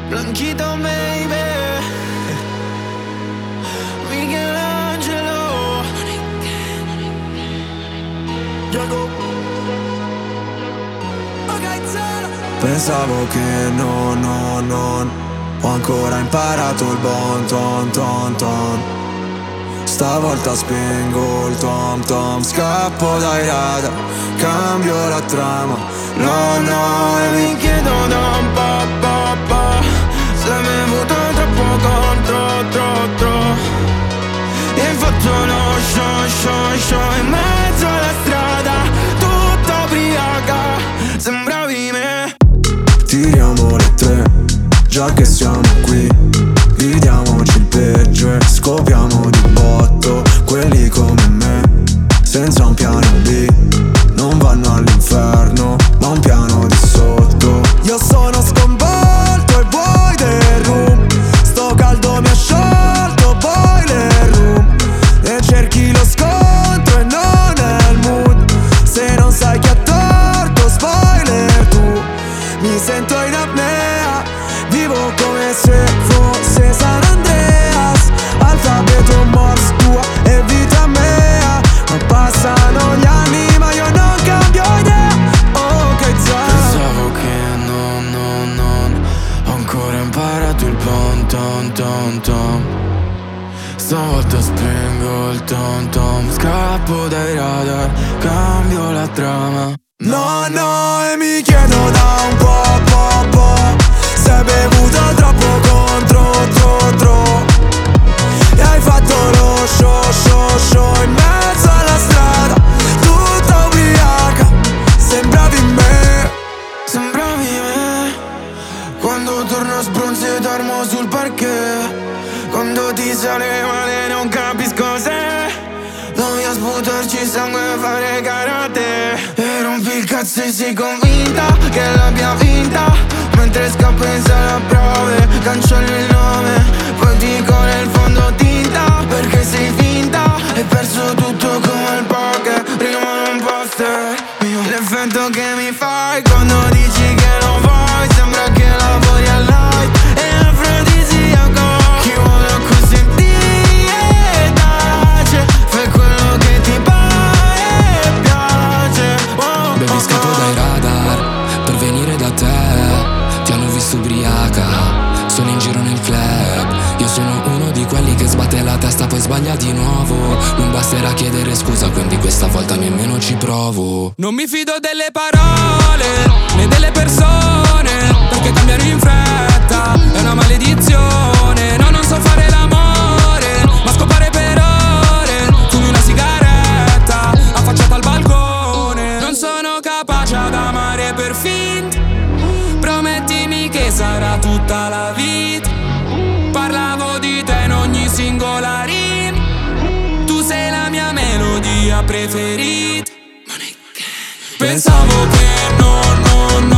Blanchito baby, Michelangelo, Jacob. Pensavo che non ho ancora imparato il bon ton ton ton. Stavolta spengo il tom tom, scappo dai radar, cambio la trama. No, e mi chiedo da un po', se mi hai avuto troppo contro. E hai fatto lo show in mezzo alla strada, tutta ubriaca, sembravi me. Tiriamo le tre, già che siamo qui, gridiamoci il peggio e scopriamo di botto. Quelli come me, senza un piano B, non vanno all'inferno, ma un piano di sotto. Io sono sconvolto e vuoi del room, sto caldo mi ha sciolto boiler room. E cerchi lo scontro e non è il mood, se non sai chi ha torto spoiler tu. Mi sento in apnea, vivo come se fosse San Andreas, alfabeto Morse tua e vita mea. Ma passano gli anni ma io non cambio idea. Oh che pensavo che non ho ancora imparato il bon ton ton ton. Stavolta spengo il tom tom, scappo dai radar, cambio la trama. No, e mi chiedo da un po', se hai bevuto troppo contro. E hai fatto lo show in mezzo alla strada, tutta ubriaca, sembravi me. Quando torno sbronzo e dormo sul parquet. Quando ti sale male non capisco se voglio sputarci sangue e fare karate. E rompi il cazzo e sei convinta che l'abbia vinta, mentre scappo in sala prove, cancello il nome, poi dico nel fondo tinta, perché sei finta. Hai perso tutto come il poker, prima un poster. L'effetto che mi fai quando dici che non vuoi, sembra che lavori al night e afrodisiaco. Chi vuole acconsentire tace, fai quello che ti pare e piace. Baby scappo dai radar per venire da te, ti hanno visto ubriaca, sono in giro nel club. Io sono uno di quelli che sbatte la testa poi sbaglia di nuovo. Non basterà chiedere scusa, quindi questa volta nemmeno ci provo. Non mi fido delle parole né delle persone, perché cambiano in fretta è una maledizione. No, non so fare l'amore, ma scopare per ore, fumi una sigaretta affacciata al balcone. Non sono capace ad amare per finta, promettimi che sarà tutta la vita. Parlavo di te in ogni singola rima, tu sei la mia melodia preferita. Pensavo che non